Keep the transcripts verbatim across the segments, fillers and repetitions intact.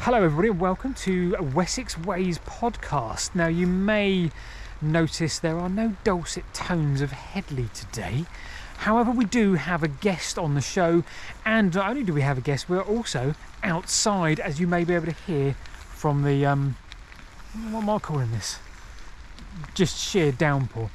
Hello everybody and welcome to Wessex Ways podcast. Now you may notice there are no dulcet tones of Headley today. However, we do have a guest on the show, and not only do we have a guest, we're also outside, as you may be able to hear from the, um, what am I calling this? Just sheer downpour.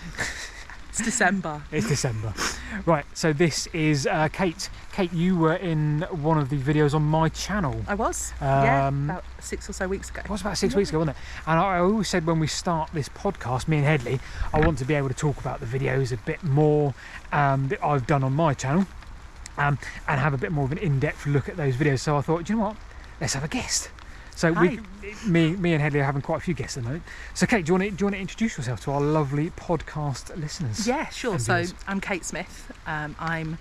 It's December. It's December. Right, so this is uh, Kate. Kate, you were in one of the videos on my channel. I was, um, yeah, Um, about six or so weeks ago. It was about six Yeah. weeks ago, wasn't it? And I I always said when we start this podcast, me and Headley, I want to be able to talk about the videos a bit more um, that I've done on my channel um, and have a bit more of an in-depth look at those videos. So I thought, do you know what? Let's have a guest. So we, me, me and Headley are having quite a few guests at the moment. So Kate, do you want to, do you want to introduce yourself to our lovely podcast listeners? Yeah, sure. and So viewers? I'm Kate Smith. Um, I'm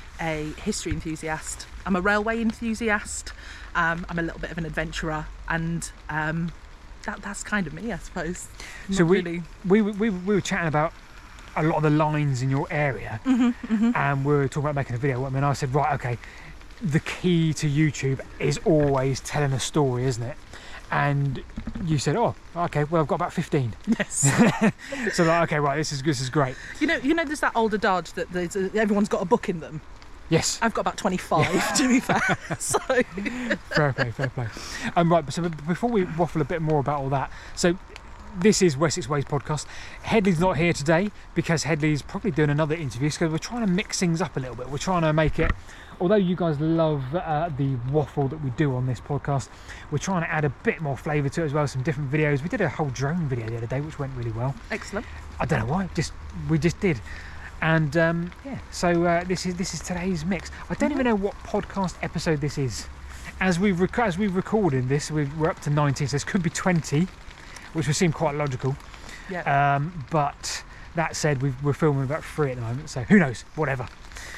a history enthusiast. I'm a railway enthusiast. Um, I'm a little bit of an adventurer, and um, that, that's kind of me, I suppose. So Not we, really. we, we, we were chatting about a lot of the lines in your area, Mm-hmm, mm-hmm. and we were talking about making a video. I mean, I said, right, okay, the key to YouTube is always telling a story, isn't it? And you said, oh, okay, well, I've got about fifteen. Yes. So like, okay, right, this is this is great. You know, you know, there's that old adage that there's a, everyone's got a book in them. Yes, I've got about twenty-five, to be fair. So fair play, fair play. Um, right, so b- before we waffle a bit more about all that, so this is Wessex Ways podcast. Headley's not here today because Headley's probably doing another interview because we're trying to mix things up a little bit. We're trying to make it, although you guys love uh, the waffle that we do on this podcast, we're trying to add a bit more flavour to it as well, some different videos. We did a whole drone video the other day which went really well. excellent. I don't know why, just we just did. And um, yeah, so uh, this is this is today's mix. I don't even know what podcast episode this is. As we rec- as we recording this, we've, we're up to nineteen, so this could be twenty, which would seem quite logical. Yeah. Um, but that said, we've, we're filming about three at the moment, so who knows? Whatever.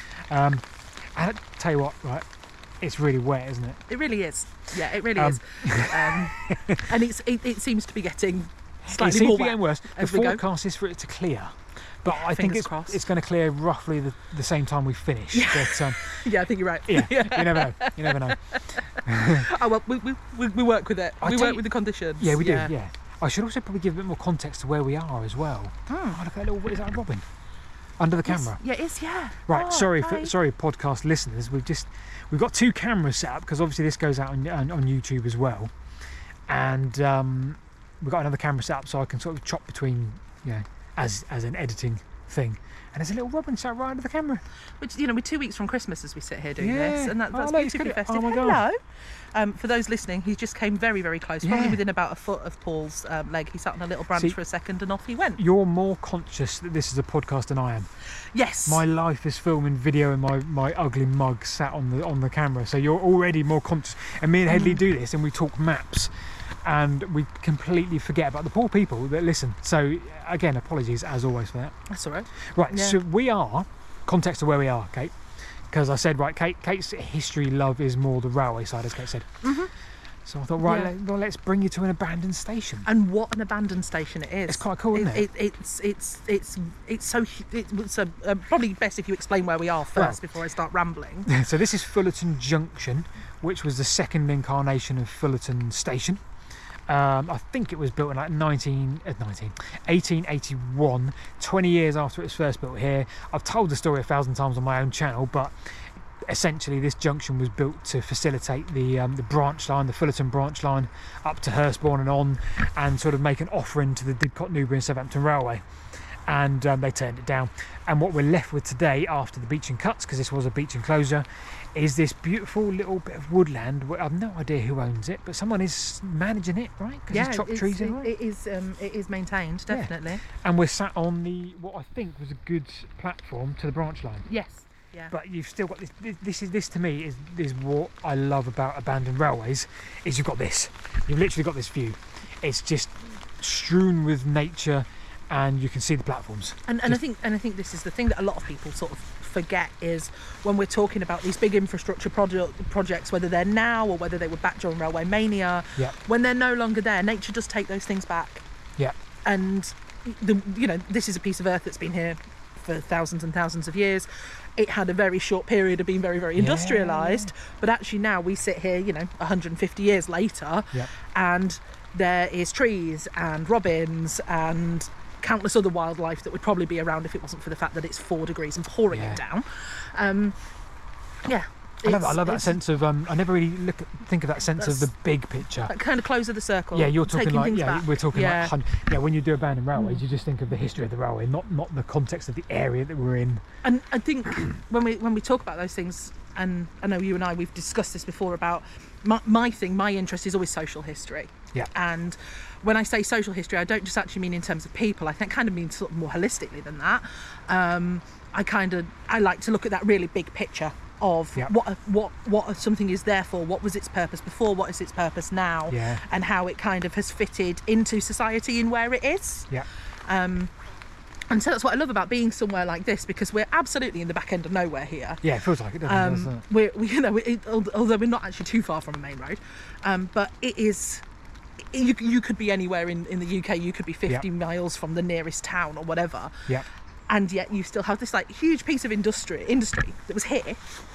Um, and I tell you what, right? It's really wet, isn't it? It really is. Yeah, it really Um, is. Um, and it's it, it seems to be getting It slightly seems more to be wet getting worse. The as we go. forecast is for it to clear, but I think fingers it's crossed. it's going to clear roughly the, the same time we finish. Yeah. But um, Yeah, I think you're right. yeah, you never know. You never know. Oh well, we, we, we we work with it. I we tell work you- with the conditions. Yeah, we do. Yeah. I should also probably give a bit more context to where we are as well. Hmm. Oh, look at that little. What is that, a robin? Under the Yes. camera. Yeah, it is. Yeah. Right. Oh, sorry, hi. for, sorry, podcast listeners. We've just we've got two cameras set up because obviously this goes out on, on, on YouTube as well, and um, we've got another camera set up so I can sort of chop between, you know, as as an editing thing. And there's a little robin sat right under the camera. Which, you know, we're two weeks from Christmas as we sit here doing Yeah. this, and that, Oh, that's look, he's beautifully got it. Oh festive. my Hello. God. Um, for those listening, he just came very, very close, probably Yeah. within about a foot of Paul's um, leg. He sat on a little branch See- for a second, and off he went. You're more conscious that this is a podcast than I am. Yes. My life is filming video and my, my ugly mug sat on the on the camera, so you're already more conscious. And me and Headley Mm. do this, and we talk maps, and we completely forget about the poor people that listen. So again, apologies as always for that. That's all right. Right, Yeah. so we are context of where we are, Kate, because I said right, Kate. Kate's history love is more the railway side, as Kate said. Mm-hmm. So I thought, right, Yeah. let, well, let's bring you to an abandoned station. And what an abandoned station it is. It's quite cool, isn't it? it it's it's it's it's so hu- it's so uh, probably best if you explain where we are first Well. before I start rambling. So this is Fullerton Junction, which was the second incarnation of Fullerton Station. Um, I think it was built in like nineteen, uh, nineteen, eighteen eighty-one, twenty years after it was first built here. I've told the story a thousand times on my own channel, but essentially this junction was built to facilitate the um, the branch line, the Fullerton branch line up to Hurstbourne and on, and sort of make an offering to the Didcot, Newbury and Southampton Railway. And um, they turned it down. And what we're left with today, after the beach and cuts, because this was a beach enclosure, is this beautiful little bit of woodland. Where I've no idea who owns it, but someone is managing it, right? Because Yeah, he's chopped it's- trees in, it, right? it is um, it is maintained, Yeah. definitely. And we're sat on the what I think was a good platform to the branch line. Yes. Yeah. But you've still got this. This, this is this to me is is what I love about abandoned railways. Is you've got this. You've literally got this view. It's just strewn with nature, and you can see the platforms. And, and I Just- think and I think this is the thing that a lot of people sort of forget is when we're talking about these big infrastructure project, projects, whether they're now or whether they were back during Railway Mania, Yeah. when they're no longer there, nature does take those things back. Yeah. And the you know this is a piece of earth that's been here for thousands and thousands of years. It had a very short period of being very, very industrialised, yeah. but actually now we sit here, you know, one hundred fifty years later, Yep. and there is trees and robins and countless other wildlife that would probably be around if it wasn't for the fact that it's four degrees and pouring Yeah. it down. Um, yeah. I love, it's- I love that it's sense of. Um, I never really look at, think of that sense of the That's- big picture. That kind of close of the circle. Yeah, you're talking taking like things yeah, back. we're talking Yeah. like hun- yeah. When you do abandoned railways, you just think of the history of the railway, not not the context of the area that we're in. And I think when we when we talk about those things, and I know you and I, we've discussed this before about my, my thing, my interest is always social history. Yeah. And when I say social history, I don't just actually mean in terms of people. I think kind of mean sort of more holistically than that. Um, I kind of I like to look at that really big picture of Yeah. what what what something is there for, what was its purpose before, what is its purpose now, Yeah. and how it kind of has fitted into society and where it is. Yeah. Um, and so that's what I love about being somewhere like this, because we're absolutely in the back end of nowhere here. Yeah, it feels like it, doesn't it? doesn't Um, it? we're, we, you know, it, although we're not actually too far from a main road, um, but it is. You, you could be anywhere in, in the U K. You could be fifty Yeah. miles from the nearest town or whatever, Yeah. and yet you still have this like huge piece of industry industry that was here,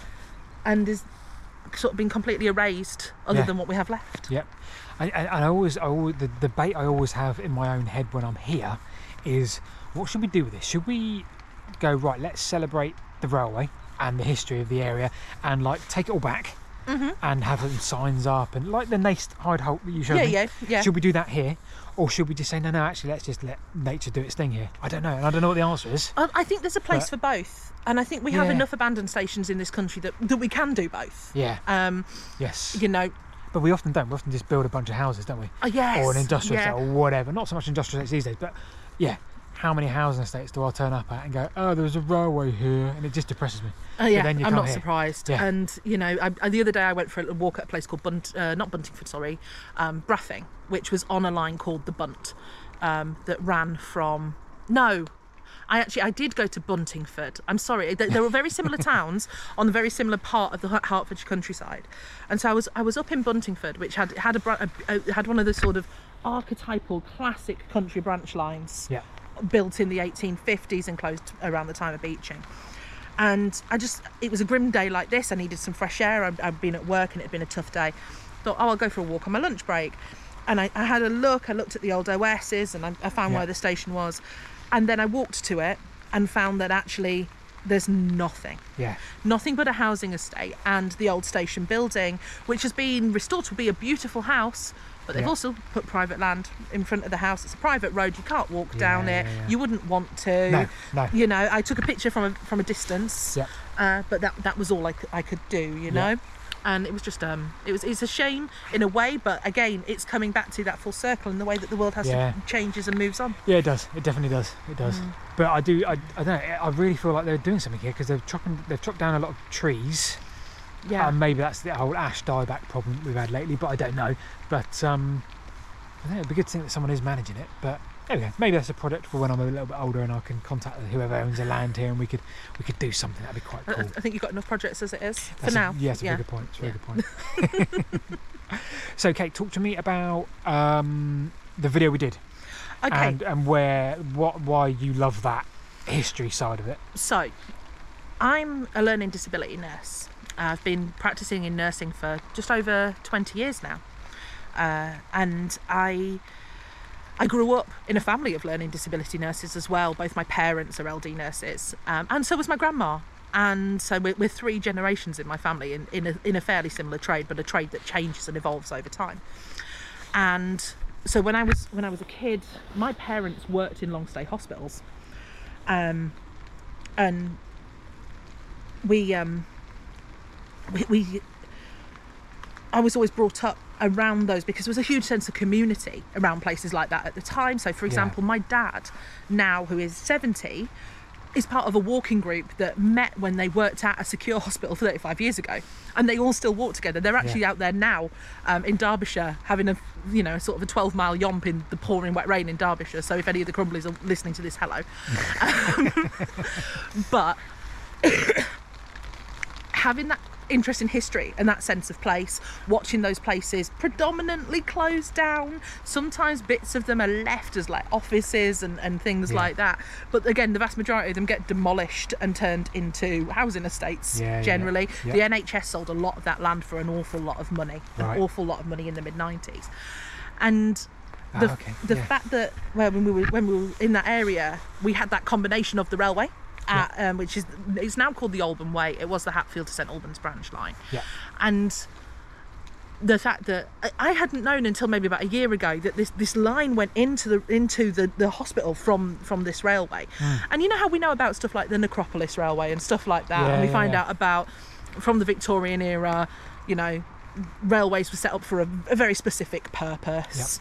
and is sort of been completely erased, other Yeah. than what we have left. Yep. And, and, and I always, I always, the debate I always have in my own head when I'm here is, what should we do with this? Should we go, right, let's celebrate the railway and the history of the area and like take it all back Mm-hmm. and have some signs up and like the Naste Hyde Holt that you showed Yeah, me? yeah, yeah. Should we do that here? Or should we just say, no, no, actually, let's just let nature do its thing here? I don't know. And I don't know what the answer is. Um, I think there's a place But- for both, and I think we have Yeah. enough abandoned stations in this country that, that we can do both. Yeah. Um, Yes. you know, But we often don't. We often just build a bunch of houses, don't we? oh, yes, Or an industrial yeah. estate or whatever. Not so much industrial estates these days, but yeah. How many housing estates do I turn up at and go, oh, there's a railway here, and it just depresses me. Oh yeah, then you I'm come not here. surprised. Yeah. And you know, I, I, the other day I went for a walk at a place called Bunt, uh, not Buntingford, sorry, um, Braffing, which was on a line called the Bunt, um, that ran from. No, I actually I did go to Buntingford. I'm sorry, they, they were very similar towns on the very similar part of the Hert- Hertfordshire countryside, and so I was I was up in Buntingford, which had had a, bra- a, a had one of the sort of archetypal classic country branch lines. Yeah. Built in the eighteen fifties and closed around the time of Beeching. And I just, it was a grim day like this. I needed some fresh air. I'd, I'd been at work and it had been a tough day. Thought, oh, I'll go for a walk on my lunch break. And I, I had a look, I looked at the old O S's and I, I found Yeah. where the station was. And then I walked to it and found that actually there's nothing. Yeah. Nothing but a housing estate and the old station building, which has been restored to be a beautiful house, but they've Yeah. also put private land in front of the house. It's a private road, you can't walk down Yeah, it. yeah, yeah. You wouldn't want to. No, no. You know, I took a picture from a, from a distance, Yeah. uh, but that that was all I could, I could do, you know. Yeah. And it was just um, it was it's a shame in a way, but again, it's coming back to that full circle in the way that the world has Yeah. to changes and moves on. Yeah, it does. It definitely does. It does. Mm. But I do. I, I don't know. I really feel like they're doing something here because they've chopping. They've chopped down a lot of trees. Yeah. And maybe that's the whole ash dieback problem we've had lately. But I don't know. But um, I think it'd be good to think that someone is managing it. But there we go. Maybe that's a project for when I'm a little bit older and I can contact whoever owns the land here and we could we could do something. That'd be quite I, cool. I think you've got enough projects as it is for That's a- now. yeah, that's a yeah. very good point. It's a very good point. So, Kate, talk to me about um, the video we did Okay. and and where what why you love that history side of it. So, I'm a learning disability nurse. I've been practicing in nursing for just over twenty years now. Uh, and I I grew up in a family of learning disability nurses as well. Both my parents are L D nurses, um, and so was my grandma. And so we're, we're three generations in my family in, in, a, in a fairly similar trade, but a trade that changes and evolves over time. And so when I was when I was a kid, my parents worked in long stay hospitals, um, and we um, we, we I was always brought up around those because there was a huge sense of community around places like that at the time. So, for Yeah. example, my dad, now who is seventy, is part of a walking group that met when they worked at a secure hospital thirty-five years ago, and they all still walk together. They're actually Yeah. out there now um, in Derbyshire having a, you know, sort of a twelve mile yomp in the pouring wet rain in Derbyshire. So if any of the Crumblies are listening to this, hello. um, but having that interest in history and that sense of place, watching those places predominantly closed down. Sometimes bits of them are left as like offices and, and things Yeah. like that. But again, the vast majority of them get demolished and turned into housing estates Yeah, yeah. generally. Yeah. The N H S sold a lot of that land for an awful lot of money, Right. an awful lot of money in the mid nineties. And Ah, the, okay, the yeah. fact that well, when we were when we were in that area, we had that combination of the railway, at, um, which is it's now called the Oldham Way. It was the Hatfield to St Albans branch line, Yeah. and the fact that I- I hadn't known until maybe about a year ago that this, this line went into the into the, the hospital from from this railway. Mm. And you know how we know about stuff like the Necropolis Railway and stuff like that, Yeah, and we yeah, find yeah. out about from the Victorian era, you know, railways were set up for a, a very specific purpose.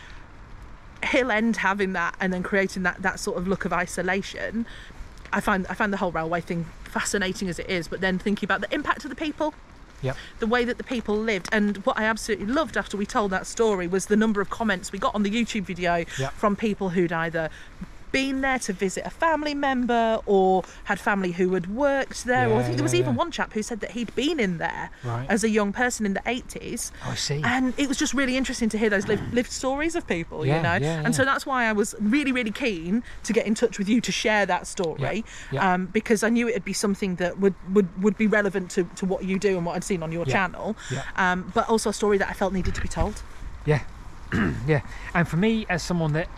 Hill End having that and then creating that that sort of look of isolation, I find I find the whole railway thing fascinating as it is, but then thinking about the impact of the people, Yep. the way that the people lived. And what I absolutely loved after we told that story was the number of comments we got on the YouTube video Yep. from people who'd either been there to visit a family member or had family who had worked there, or I Yeah, think there was yeah, even yeah. one chap who said that he'd been in there Right. as a young person in the eighties. Oh, I see. And it was just really interesting to hear those lived, lived stories of people, Yeah, you know. yeah, And so yeah. that's why I was really, really keen to get in touch with you to share that story, Yeah, yeah. Um, because I knew it'd be something that would, would, would be relevant to, to what you do and what I'd seen on your Yeah, channel, yeah. um, but also a story that I felt needed to be told. Yeah, yeah. And for me, as someone that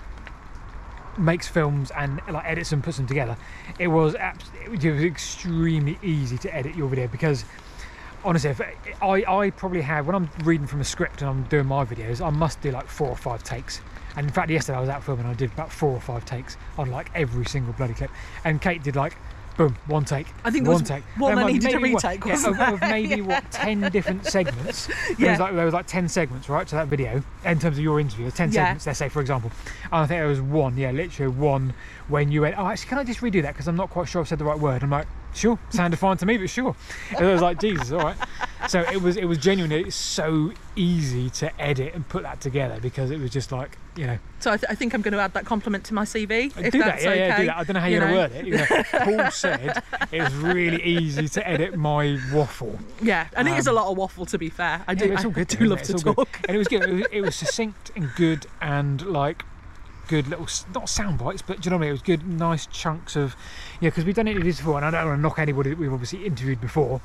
makes films and like edits and puts them together, it was abs- it was extremely easy to edit your video, because honestly, if I I probably have, when I'm reading from a script and I'm doing my videos, I must do like four or five takes. And in fact, yesterday I was out filming, I did about four or five takes on like every single bloody clip. And Kate did like, boom, one take. I think there one was take. one There I might- needed to maybe one- retake, yeah, wasn't of, of there? maybe Yeah. what ten different segments. There Yeah. was like there was like ten segments, right, to that video. In terms of your interview, there's ten Yeah. segments. Let's say, for example, and I think there was one, yeah, literally one, when you went, oh, actually, can I just redo that because I'm not quite sure I've said the right word. I'm like, sure, sounded fine to me, but sure. And I was like, Jesus, all right. So it was it was genuinely so easy to edit and put that together, because it was just like, you know, So I, th- I think I'm going to add that compliment to my C V, if do that's that, yeah, okay. yeah, do that. I don't know how you're you going know. to word it. You know, Paul said it was really easy to edit my waffle. Yeah, and it is a Um, lot of waffle, to be fair. I Yeah, do, but it's all I good, do though, love isn't to it? It's all good. talk. And it was good. It was, it was succinct and good, and like good little, s- not sound bites, but do you know what I mean? It was good, nice chunks of, yeah, because we've done interviews before, and I don't want to knock anybody that we've obviously interviewed before.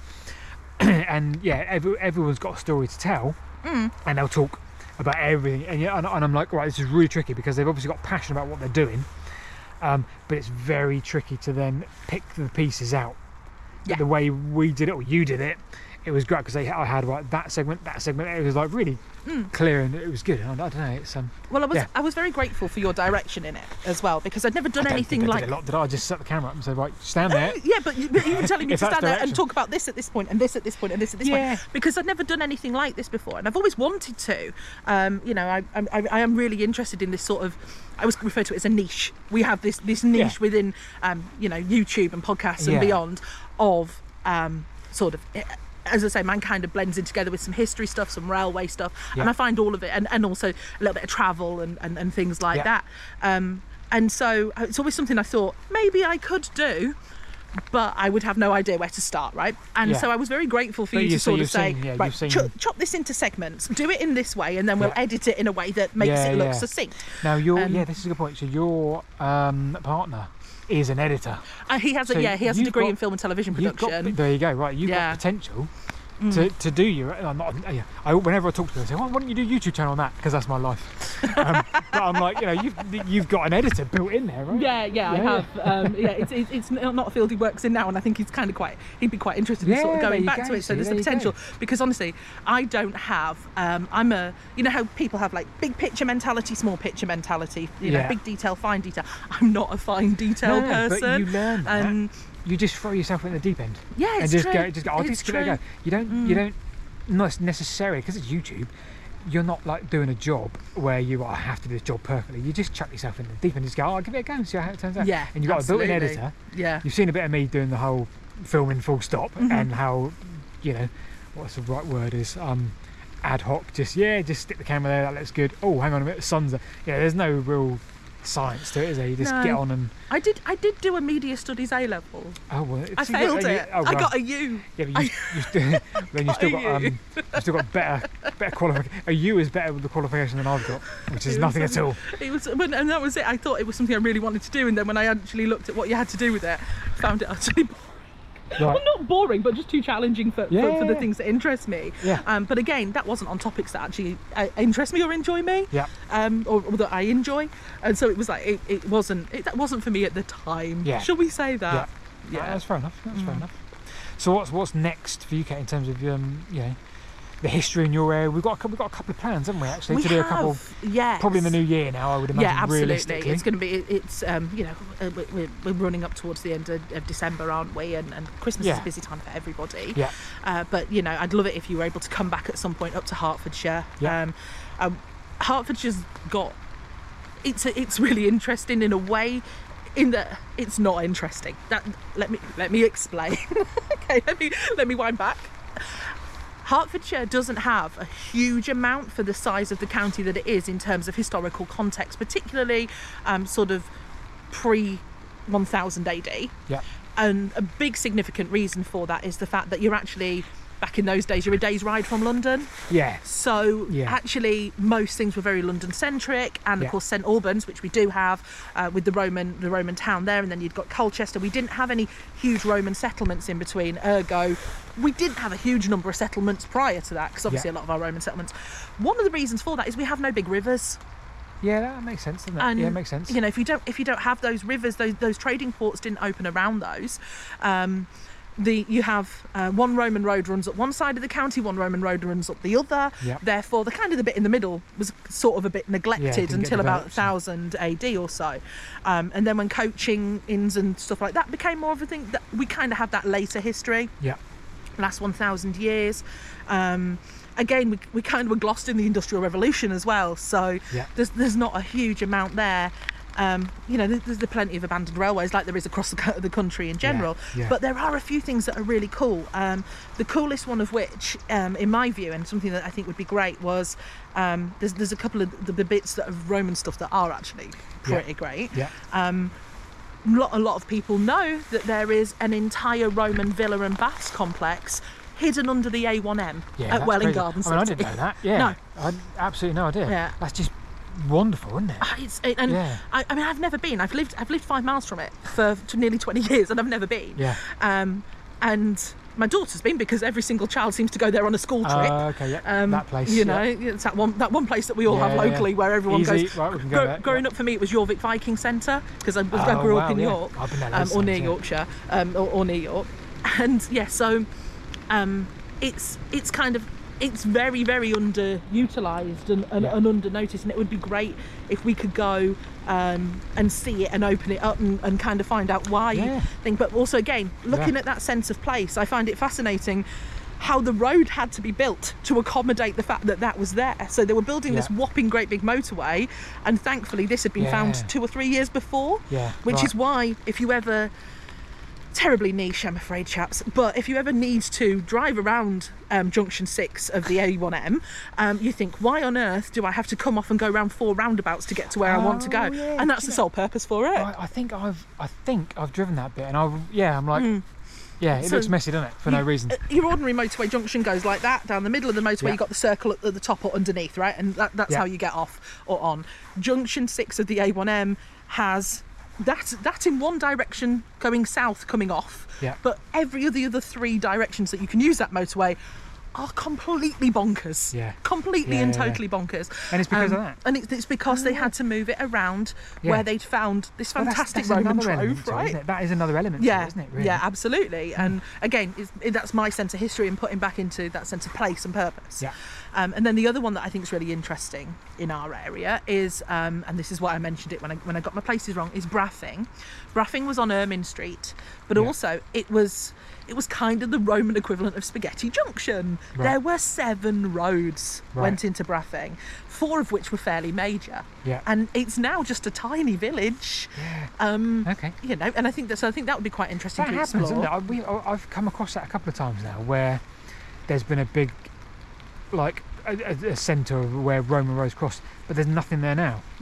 And yeah, every, everyone's got a story to tell, Mm. and they'll talk about everything. And yeah, and, and I'm like, right, this is really tricky, because they've obviously got passion about what they're doing, um, but it's very tricky to then pick the pieces out. Yeah. The way we did it, or you did it, it was great, because I had like that segment, that segment. It was like really Mm. clear, and it was good. I, I don't know. It's um. Well, I was Yeah. I was very grateful for your direction in it as well, because I'd never done I don't anything think I like did a lot, did I? I just set the camera up and said, right, stand there. yeah, but, you- but even telling me If to that's stand there and direction. talk about this at this point and this at this point and this at this Yeah. point, because I'd never done anything like this before, and I've always wanted to. Um, you know, I, I I am really interested in this sort of. I always refer to it as a niche. We have this this niche Yeah. within, um, you know, YouTube and podcasts and Yeah. beyond of um, sort of. As I say, mankind blends in together with some history stuff, some railway stuff, Yeah. and I find all of it, and, and also a little bit of travel and, and, and things like Yeah. that. Um, and so it's always something I thought maybe I could do, but I would have no idea where to start, right? And Yeah. so I was very grateful for But you you- to so sort of you've say, seen- yeah, right, you've seen- chop, chop this into segments, do it in this way, and then we'll Yeah. edit it in a way that makes Yeah, it look yeah. succinct. Now your Um, yeah, this is a good point. So your um, partner is an editor. Uh, he has a So yeah, he has a you've degree got- in film and television You've production. got, there you go. Right, you've Yeah. got potential. To, to do your, I'm not, yeah, I, whenever I talk to people, I say, well, why don't you do a YouTube channel on that? Because that's my life. Um, but I'm like, you know, you've you've got an editor built in there, right? Yeah, yeah, I Yeah. have. Um, yeah, it's, it's it's not a field he works in now, and I think he's kind of quite. He'd be quite interested in sort Yeah, of there going you back go, to it. So see, there's the there you go. potential, because honestly, I don't have. Um, I'm a. You know how people have like big picture mentality, small picture mentality. You know, Yeah. big detail, fine detail. I'm not a fine detail No, person. but you learn that. Um, You just throw yourself in the deep end. yeah, it's and just true. go, just go. I'll It's just give it a true. go. You don't, you don't, not necessarily, because it's YouTube. You're not like doing a job where you oh, I have to do this job perfectly. You just chuck yourself in the deep end and just go, oh, I'll give it a go and see how it turns out. Yeah, and you've got a built-in absolutely. editor. Yeah. You've seen a bit of me doing the whole filming full stop, Mm-hmm. and how, you know, what's the right word is um, ad hoc. Just yeah, just stick the camera there. That looks good. Oh, hang on a minute, the sun's. There. Yeah, there's no real science to it, is there? You just No. get on and I did I did do a media studies A level. oh well. I so you failed got, it. oh, I well, got a U. yeah, but you, you still, then you got still a got U. um, you still got better better qualification. A U is better with the qualification than I've got, which is It was, nothing at um, all. It was, when- and that was it. I thought it was something I really wanted to do, and then when I actually looked at what you had to do with it, found it utterly boring. Right. Well, not boring, but just too challenging for, Yeah, for, for the yeah. things that interest me. Yeah. Um, but again, that wasn't on topics that actually uh, interest me or enjoy me. Yeah. Um, or, or that I enjoy, and so it was like it, it wasn't it that wasn't for me at the time. Yeah. Shall we say that? Yeah. Yeah. Right, that's fair enough. That's fair Mm. enough. So what's what's next for you, Kate, in terms of um, you know, the history in your area? We've got a couple, we've got a couple of plans, haven't we? Actually, We to do have, a couple, yes. probably in the new year now. I would imagine. Yeah, absolutely. Realistically, It's going to be. it- It's um, you know, uh, we- we're, we're running up towards the end of, of December, aren't we? And, and Christmas is Yeah. a busy time for everybody. Yeah. Uh, but you know, I'd love it if you were able to come back at some point up to Hertfordshire. Yeah. Um, um, Hertfordshire's got. It's a, it's really interesting in a way, in that it's not interesting. That let me let me explain. Okay, let me let me wind back. Hertfordshire doesn't have a huge amount for the size of the county that it is in terms of historical context, particularly um, sort of pre one thousand A D. Yeah. And a big significant reason for that is the fact that you're actually, back in those days, you're a day's ride from London. Yeah. So Yeah. actually, most things were very London-centric, and of Yeah. course St Albans, which we do have, uh, with the Roman the Roman town there, and then you'd got Colchester. We didn't have any huge Roman settlements in between. Ergo, we didn't have a huge number of settlements prior to that, because obviously Yeah. a lot of our Roman settlements. One of the reasons for that is we have no big rivers. Yeah, that makes sense, doesn't it? And yeah, it makes sense. You know, if you don't if you don't have those rivers, those those trading ports didn't open around those. Um, the you have uh, one Roman road runs up one side of the county, one Roman road runs up the other. Yep. Therefore, the kind of the bit in the middle was sort of a bit neglected didn't get until about developed. one thousand A D or so. Um, and then when coaching inns and stuff like that became more of a thing, that we kind of have that later history. Yeah. Last one thousand years. Um, again, we, we kind of were glossed in the Industrial Revolution as well, so Yeah. there's there's not a huge amount there. Um, you know, there's, there's plenty of abandoned railways like there is across the, co- the country in general, yeah. but there are a few things that are really cool. Um, the coolest one of which, um, in my view, and something that I think would be great, was um, there's there's a couple of the, the bits that of Roman stuff that are actually pretty Yeah. great. Yeah. Um, lot, a lot of people know that there is an entire Roman villa and baths complex hidden under the A one M Yeah. at that's Welling crazy. Garden I mean, I City. didn't know that. Yeah. No. I had absolutely no idea. Yeah. That's just wonderful, isn't it? It's, it, and Yeah. I, I mean, I've never been. I've lived. I've lived five miles from it for t- nearly twenty years, and I've never been. Yeah. Um, and my daughter's been, because every single child seems to go there on a school trip. Uh, okay. Yeah. Um, that place. you yeah. know, it's that one that one place that we all Yeah, have yeah, locally yeah. where everyone Easy. goes. Right, we can go Gro- there, growing yeah. up for me, it was Jorvik Viking Centre, because I, was, I Oh, grew up wow, in yeah. York, I've been there um, loads or of near times, yeah. Yorkshire, um, or, or near York, and yeah, so um, it's it's kind of. It's very, very underutilised and, and, Yeah. and under noticed, and it would be great if we could go um, and see it and open it up and, and kind of find out why. Yeah. Thing. But also, again, looking Yeah. at that sense of place, I find it fascinating how the road had to be built to accommodate the fact that that was there. So they were building this Yeah. whopping great big motorway, and thankfully this had been found Yeah. two or three years before. Yeah, Which right. is why, if you ever, terribly niche, I'm afraid, chaps, but if you ever need to drive around um, junction six of the A one M, um, you think, why on earth do I have to come off and go around four roundabouts to get to where I want to go? Oh, yeah, And that's do the you sole purpose for it. I, I think I've I think I've driven that bit, and I yeah I'm like yeah it Hmm. So looks messy, doesn't it, for no You- reason. uh, Your ordinary motorway junction goes like that. Down the middle of the motorway, Yeah. you've got the circle at the, the top or underneath, right? And that, that's Yeah. how you get off or on. Junction six of the A one M has that that in one direction going south coming off, Yeah. but every of the other three directions that you can use that motorway are completely bonkers. Yeah. Completely Yeah, and yeah, yeah. totally bonkers. And it's because of that? And it's, it's because they had to move it around Yeah. where they'd found this Well, that's- fantastic that's Roman another element trove, to it, right? isn't it? That is another element Yeah, to it, isn't it, really? yeah, absolutely. And again, it's, it, that's my sense of history and putting back into that sense of place and purpose. Yeah. Um, and then the other one that I think is really interesting in our area is, um, and this is why I mentioned it when I when I got my places wrong, is Braffing. Braffing was on Ermine Street, but Yeah. also it was it was kind of the Roman equivalent of Spaghetti Junction. Right. There were seven roads Right. went into Braffing, four of which were fairly major. Yeah. And it's now just a tiny village. Yeah. Um, Okay. You know, and I think that so I think that would be quite interesting That to happens, explore. doesn't it? I, we, I- I've come across that a couple of times now, where there's been a big, like, a, a, a centre where Roman roads cross, but there's nothing there now. Yeah.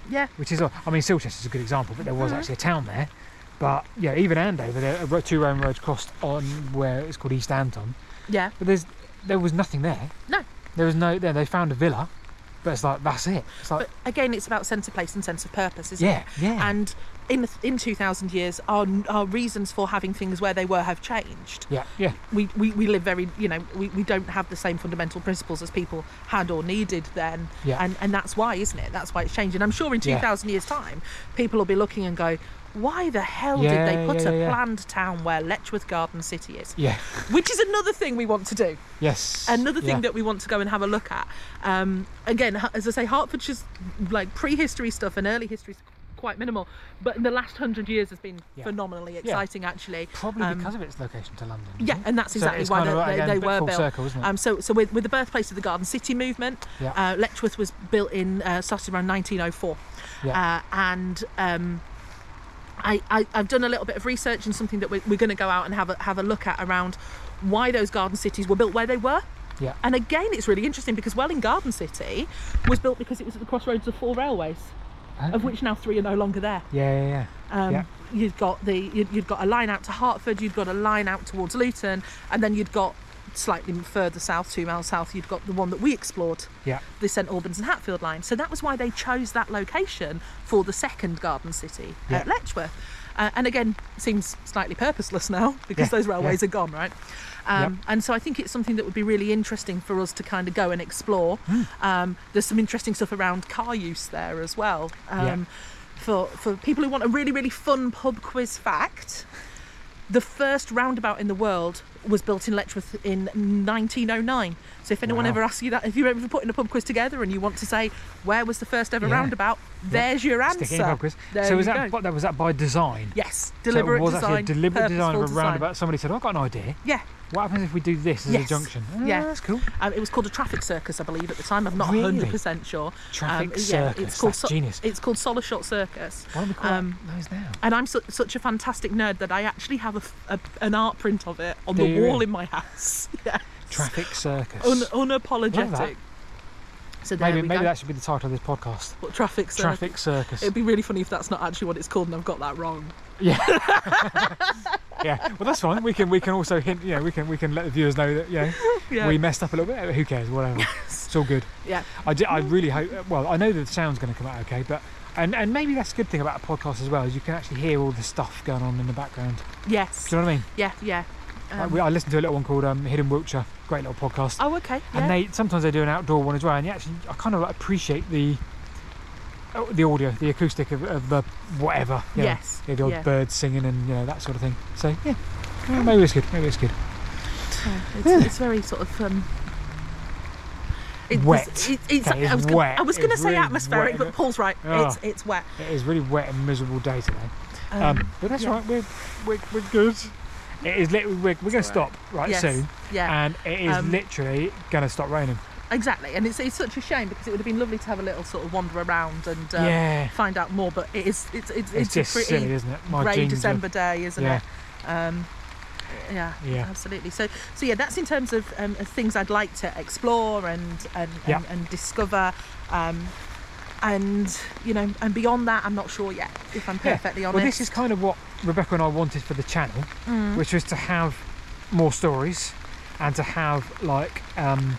Yeah. Which is, I mean, Silchester's a good example, but there was Mhm. actually a town there. But yeah, even Andover, there are two Roman roads crossed on where it's called East Anton. Yeah. But there's there was nothing there. No. There was no there. They found a villa, but it's like that's it. It's like But again, it's about sense of place and sense of purpose, isn't yeah, it? yeah, And in in two thousand years, our our reasons for having things where they were have changed. yeah, yeah, We, we, we live very, you know, we, we don't have the same fundamental principles as people had or needed then. Yeah. And and that's why, isn't it? That's why it's changed. And I'm sure in Yeah. two thousand years' time, people will be looking and go, why the hell Yeah, did they put yeah, a yeah. planned town where Letchworth Garden City is? yeah. Which is another thing we want to do. Yes. Another thing yeah. that we want to go and have a look at. Um, again, h- as I say, Hertfordshire's like prehistory stuff and early history is quite minimal, but in the last hundred years has been Yeah. phenomenally exciting, actually. Probably Um, because of its location to London. Yeah, isn't it? and that's So exactly it's why kind they, of, they, again, they a bit were full built. circle, isn't it? Um, so, so with, with the birthplace of the Garden City movement, Yeah. uh, Letchworth was built in uh, started around nineteen oh four, Yeah. uh, and um, I, I I've done a little bit of research and something that we're, we're going to go out and have a have a look at around why those garden cities were built where they were. Yeah. And again, it's really interesting because Welling Garden City was built because it was at the crossroads of four railways, of Okay. which now three are no longer there. Yeah, yeah, yeah. Um, Yeah. You've got the you'd, you'd got a line out to Hertford, you'd got a line out towards Luton, and then you'd got slightly further south, two miles south, you'd got the one that we explored, Yeah. the St Albans and Hatfield line. So that was why they chose that location for the second garden city Yeah. at Letchworth. Uh, and again, seems slightly purposeless now because Yeah, those railways yeah. are gone, right? Um, And so I think it's something that would be really interesting for us to kind of go and explore. Mm. Um, there's some interesting stuff around car use there as well. Um, Yeah. For for people who want a really really fun pub quiz fact, the first roundabout in the world was built in Letchworth in nineteen oh nine. So if anyone Wow. ever asks you that, if you're ever putting a pub quiz together and you want to say where was the first ever Yeah. roundabout, there's your answer. Stick it in pub quiz. There so was you that, go. but that was that by design? Yes, So deliberate it was design. actually a deliberate design of a purposeful design. roundabout. Somebody said, oh, I've got an idea. Yeah, What happens if we do this as Yes. a junction? Oh, Yeah. that's cool. um, it was called a traffic circus, I believe, at the time. I'm not Really? one hundred percent sure. Traffic Um, yeah, circus. it's called That's so- genius. It's called Solarshot Circus. Why don't we call um, that those now? And I'm su- such a fantastic nerd that I actually have a f a an art print of it on Do the you wall really? in my house. Yes. Traffic circus. Un- Love unapologetic. that. So there maybe we maybe go. that should be the title of this podcast. What, traffic circus. Traffic circus. It'd be really funny if that's not actually what it's called and I've got that wrong. Yeah. Yeah. Well, that's fine. We can we can also hint. You know, we can we can let the viewers know that you know Yeah. we messed up a little bit. Who cares? Whatever. It's all good. Yeah. I, di- I really hope. Well, I know that the sound's going to come out okay, but and and maybe that's a good thing about a podcast as well, is you can actually hear all the stuff going on in the background. Yes. Do you know what I mean? Yeah. Yeah. Like, Um, we, I listened to a little one called um, Hidden Wiltshire. Great little podcast. oh, okay. Yeah. And they sometimes they do an outdoor one as well, and you actually I kind of like appreciate the oh, the audio, the acoustic of, of the whatever. You know, Yes. yeah, the old Yeah. birds singing and you know that sort of thing. So yeah, well, maybe it's good. Maybe it's good. Yeah, it's, Yeah. it's very sort of um, it, Wet. It, it's, Okay, it's I was gonna, wet. I was going to It's say really atmospheric, wet, but isn't it? Paul's right. Oh. It's it's wet. It is really wet and miserable day today. Um, Um, but that's yeah. right. We're we're, we're good. It is lit- we're, we're going to It's all stop right yes. soon, Yeah. and it is Um, literally going to stop raining. Exactly, and it's, it's such a shame because it would have been lovely to have a little sort of wander around and uh, Yeah. find out more. But it is it's it's, It's, it's, just a pretty silly, isn't it? My grey jeans are- December day, isn't Yeah. it? Um, yeah, Yeah. absolutely. So so yeah, that's in terms of, um, of things I'd like to explore and and, Yeah. and, and discover. Um, and you know, and beyond that, I'm not sure yet. If I'm Yeah. perfectly honest. Well, this is kind of what Rebecca and I wanted for the channel, Mm. which was to have more stories and to have like um,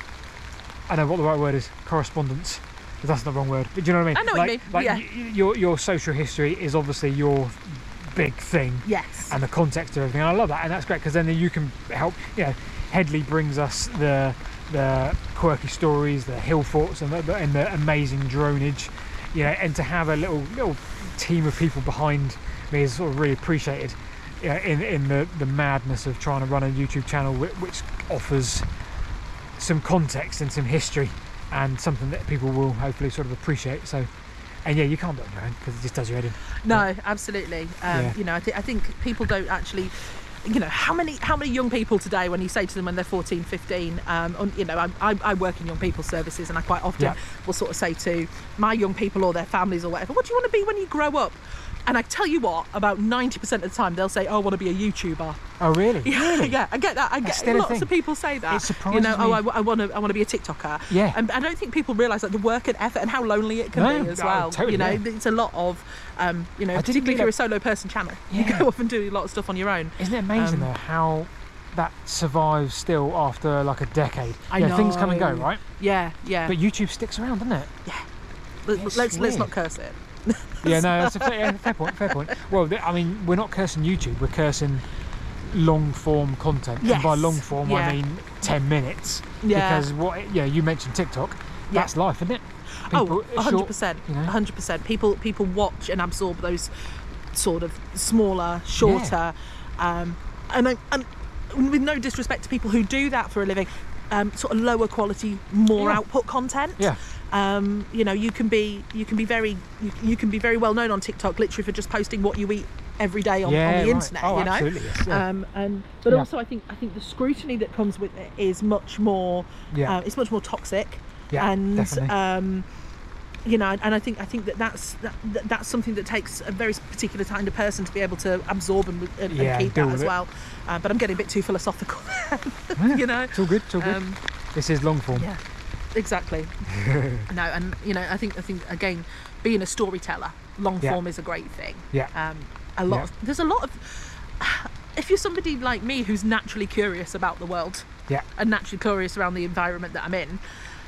I don't know what the right word is, correspondence. But that's not the wrong word. But do you know what I mean? I know what like, you mean, Like yeah. y- your your social history is obviously your big thing. Yes. And the context of everything. And I love that, and that's great because then you can help. You know, Headley brings us the the quirky stories, the hill forts, and the, and the amazing dronage. You know, and to have a little little team of people behind me is sort of really appreciated. You know, in in the the madness of trying to run a YouTube channel which, which offers some context and some history and something that people will hopefully sort of appreciate. So. And yeah, you can't do it on your own because it just does your head in. No, absolutely. Um, Yeah. You know, I, th- I think people don't actually. You know, how many how many young people today, when you say to them when they're fourteen, fifteen, um, on, you know, I, I, I work in young people's services, and I quite often Yeah. will sort of say to my young people or their families or whatever, what do you want to be when you grow up? And I tell you what, about ninety percent of the time they'll say, "Oh, I want to be a YouTuber." Oh, really? Yeah, Really? yeah, I get that. I That's get still a lots thing. of people say that. It surprises You know, me. oh, I, I want to, I want to be a TikToker. Yeah. And I don't think people realise like the work and effort and how lonely it can No, be as oh, well. totally, you know, yeah. it's a lot of, um, you know, I didn't particularly if you're a realise- solo person channel, you Yeah. go off and do a lot of stuff on your own. Isn't it amazing Um, though how that survives still after like a decade? I yeah, things come and go, know. right? Yeah, yeah. But YouTube sticks around, doesn't it? Let- it's let's let's weird. not curse it. Yeah, no, that's a fair, yeah, fair point. Fair point. Well, th- I mean, we're not cursing YouTube. We're cursing long form content. And by Yes. long form, Yeah. I mean ten minutes. Yeah. Because what? Yeah, you mentioned TikTok. That's life, isn't it? Oh, People- one hundred short- percent. you know? one hundred percent. People people watch and absorb those sort of smaller, shorter, um, and I, and with no disrespect to people who do that for a living, um, sort of lower quality, more Yeah. output content. Yeah. Um, you know, you can be you can be very you, you can be very well known on TikTok literally for just posting what you eat every day on, Yeah, on the right. internet. Oh, you know. absolutely, yes, yeah. Um, and but Yeah. also I think I think the scrutiny that comes with it is much more. Yeah. Uh, it's much more toxic. Yeah, and definitely. um, you know, and I think I think that that's that, that- that's something that takes a very particular kind of person to be able to absorb and, and, Yeah, and keep deal that with as it. well. Uh, but I'm getting a bit too philosophical, Yeah, you know. It's all good. It's all good. Um, this is long form. yeah, exactly. No, and you know, I think I think again, being a storyteller, long Yeah. form is a great thing. Yeah. Um, a lot. Yeah. Of, there's a lot of. If you're somebody like me who's naturally curious about the world Yeah. and naturally curious around the environment that I'm in,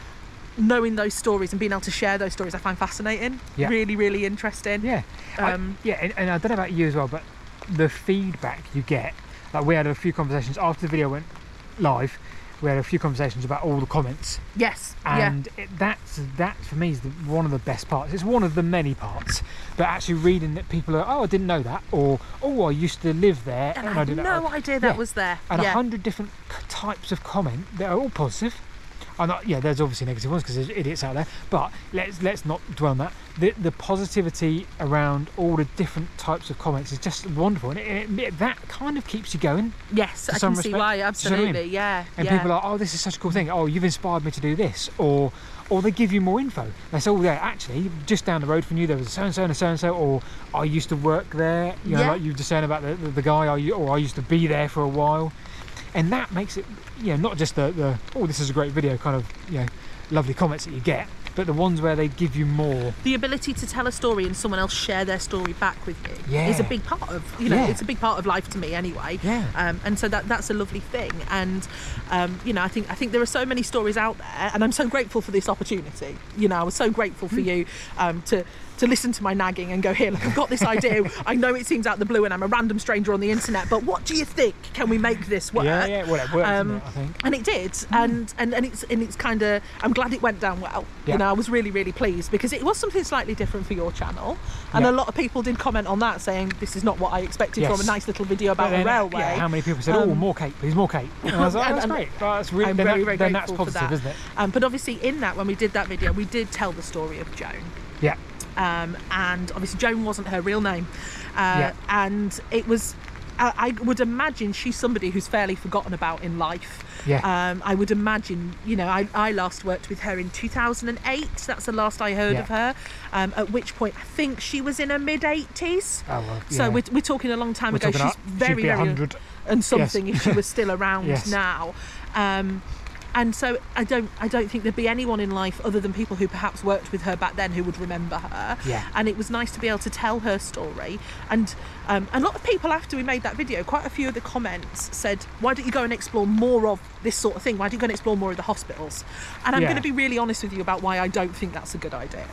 knowing those stories and being able to share those stories I find fascinating. Yeah. Really, really interesting. Yeah. I- Um, yeah, and, and I don't know about you as well, but the feedback you get, like we had a few conversations after the video went live. We had a few conversations about all the comments, Yes. and it, that's that for me is the, one of the best parts. It's one of the many parts, but actually reading that people are, oh, I didn't know that, or oh, I used to live there, yeah. And I had didn't no know. idea that Yeah. was there. And a yeah. hundred different c- types of comment that are all positive. I'm not, yeah, there's obviously negative ones because there's idiots out there, but let's let's not dwell on that. The the positivity around all the different types of comments is just wonderful, and it, it, it- that kind of keeps you going. Yes, to I some can see respect. why. Do you know what I mean? Absolutely. Yeah. And yeah. people are, oh, this is such a cool thing. Oh, you've inspired me to do this, or or they give you more info. They say, oh, yeah, actually, just down the road from you, there was a so and so and a so and so, or I used to work there. You know, Yeah. like you were just saying about the, the, the guy, or, you, or I used to be there for a while. And that makes it, you know, not just the, the oh, this is a great video kind of, you know, lovely comments that you get, but the ones where they give you more. The ability to tell a story and someone else share their story back with you Yeah. is a big part of, you know, Yeah. it's a big part of life to me anyway. Yeah. Um, and so that that's a lovely thing. And um, you know, I think I think there are so many stories out there, and I'm so grateful for this opportunity. You know, I was so grateful for you um, to. to listen to my nagging and go, here, look, I've got this idea. I know it seems out the blue and I'm a random stranger on the internet, but what do you think? Can we make this work? Yeah, yeah, well, it worked, Um, didn't it, I think. And it did, and and and it's and it's kind of. I'm glad it went down well. Yeah. You know, I was really really pleased because it was something slightly different for your channel, and Yeah. a lot of people did comment on that, saying this is not what I expected Yes. from a nice little video about But a then, railway. Yeah, how many people said, oh, Um, more cake, please, more cake. And I was like, oh, and- that's and great. Well, that's really, I'm then, very that, very then that's grateful for positive, that. isn't it? Um, but obviously, in that when we did that video, we did tell the story of Joan. Yeah. Um, and obviously Joan wasn't her real name, uh, Yeah. and it was. I, I would imagine she's somebody who's fairly forgotten about in life. Yeah. Um, I would imagine, you know, I, I last worked with her in two thousand eight. That's the last I heard Yeah. of her. Um, at which point I think she was in her mid eighties. Oh, well, So yeah. we're, we're talking a long time We're ago. talking She's up- very she'd be very one hundred. and something if she was still around Yes. now. Um, and so I don't I don't think there'd be anyone in life other than people who perhaps worked with her back then who would remember her. Yeah. And it was nice to be able to tell her story. And um, a lot of people after we made that video, quite a few of the comments said, why don't you go and explore more of this sort of thing? Why don't you go and explore more of the hospitals? And I'm Yeah. going to be really honest with you about why I don't think that's a good idea.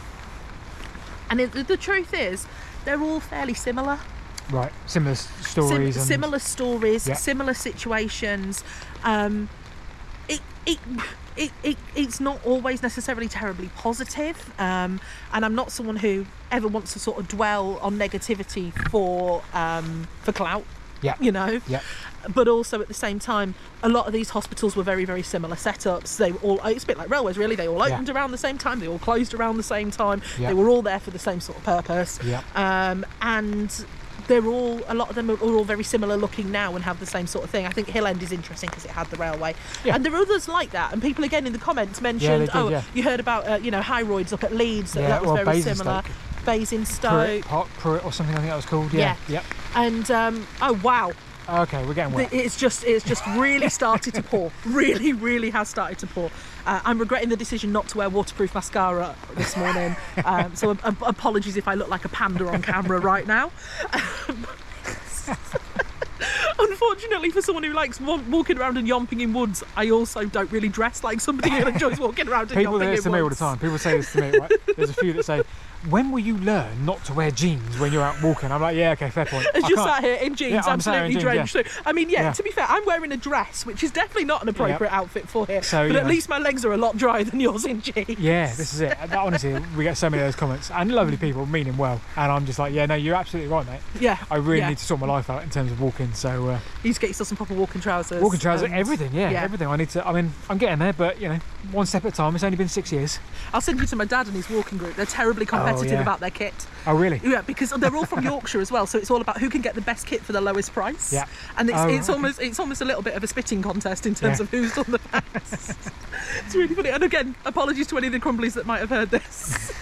And it, the truth is, they're all fairly similar. Right, similar s- Sim- stories. and, similar stories, Yeah. similar situations. Um, it, it, it, it, it's not always necessarily terribly positive, um, and I'm not someone who ever wants to sort of dwell on negativity for um, for clout. Yeah. You know. Yeah. But also at the same time, a lot of these hospitals were very, very similar setups. They all, it's a bit like railways really, they all Yeah. opened around the same time, they all closed around the same time, Yeah. they were all there for the same sort of purpose. Yeah. Um, and they're all, a lot of them are all very similar looking now and have the same sort of thing. I think Hill End is interesting because it had the railway. Yeah. And there are others like that. And people again in the comments mentioned, they did, oh, yeah. you heard about, uh, you know, Hyroids up at Leeds, that, Yeah, that was or very Basingstoke. similar. Basingstoke. Pruitt, Park Pruitt or something, I think that was called. Yeah. Yeah. And um, oh wow, Okay, we're getting wet. it's just it's just really started to pour. Really, really has started to pour. Uh, I'm regretting the decision not to wear waterproof mascara this morning. Um, so uh, apologies if I look like a panda on camera right now. Um, Unfortunately, for someone who likes wa- walking around and yomping in woods, I also don't really dress like somebody who enjoys walking around and People yomping do in this woods. to me all the time. People say this to me, right? There's a few that say, when will you learn not to wear jeans when you're out walking? I'm like, yeah, okay, fair point. As I you're can't- sat here in jeans, Yeah, I'm sat here in absolutely jeans, drenched. So, I mean, yeah, Yeah. to be fair, I'm wearing a dress, which is definitely not an appropriate outfit for here. So, but you at know. least my legs are a lot drier than yours in jeans. Yeah, this is it. That- Honestly, we get so many of those comments and lovely people meaning well. And I'm just like, yeah, no, you're absolutely right, mate. Yeah. I really yeah. need to sort my life out in terms of walking. So, uh, You need to get yourself some proper walking trousers. walking trousers, and- everything, yeah, yeah. everything. I need to, I mean, I'm getting there, but, you know, one step at a time. It's only been six years. I'll send you to my dad and his walking group. They're terribly competitive yeah. about their kit. Oh, really? Yeah, because they're all from Yorkshire as well, so it's all about who can get the best kit for the lowest price. Yeah. And it's, Oh, it's okay. almost it's almost a little bit of a spitting contest in terms Yeah. of who's done the best. It's really funny. And again, apologies to any of the crumblies that might have heard this.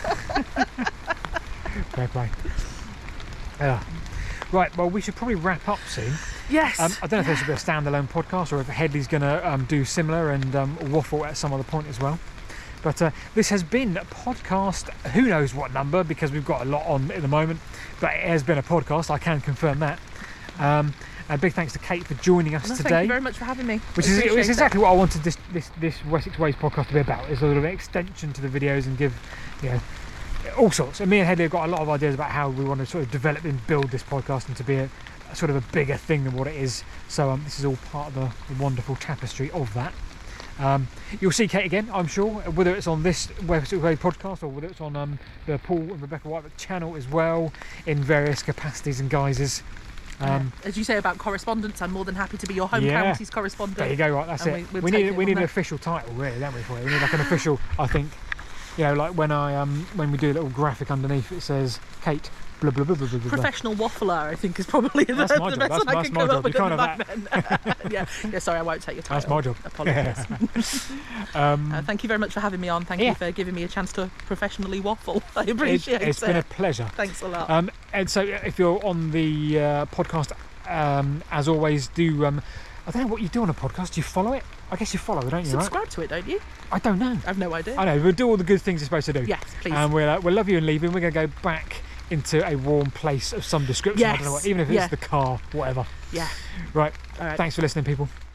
Fair play. Yeah. Right, well, we should probably wrap up soon. Yes. Um, I don't know if this will be a standalone podcast or if Headley's going to um, do similar and um, waffle at some other point as well. But uh, this has been a podcast, who knows what number, because we've got a lot on at the moment. But it has been a podcast, I can confirm that. Um, a big thanks to Kate for joining us No, today. Thank you very much for having me. Which I is, appreciate which is it. exactly what I wanted this, this, this Wessex Ways podcast to be about. Is a little bit extension to the videos and give, you know, all sorts. And me and Headley have got a lot of ideas about how we want to sort of develop and build this podcast and to be a, a sort of a bigger thing than what it is. So um, this is all part of the, the wonderful tapestry of that. Um, you'll see Kate again, I'm sure, whether it's on this Wessex Ways podcast or whether it's on um, the Paul and Rebecca White channel as well, in various capacities and guises. Um, As you say about correspondence, I'm more than happy to be your home Yeah. county's correspondent. There you go, right, that's And it. we- We, we'll take need it we from need an there. official title, really, don't we? For it, we need like an official. I think, you know, like when I um when we do a little graphic underneath, it says Kate blah blah blah blah blah. blah. Professional waffler, I think, is probably the, That's my the job. best That's- one I that's can my come job. up with You at the can't moment. yeah, yeah. Sorry, I won't take your title. That's my job. Apologies. Um, uh, thank you very much for having me on. Thank Yeah. you for giving me a chance to professionally waffle. I it, appreciate it's it. been a pleasure. Thanks a lot. Um, and so if you're on the uh, podcast, um, as always, do um, I don't know what you do on a podcast. Do you follow it? I guess you follow it, don't you? Right? Subscribe to it, don't you? I don't know. I've no idea. I know. We'll do all the good things you're supposed to do. Yes, please. And we'll, uh, we'll love you and leave you. We're going to go back into a warm place of some description. I don't know Yes, what, even if it's yeah. the car, whatever. yeah. Right. All right. Thanks for listening, people.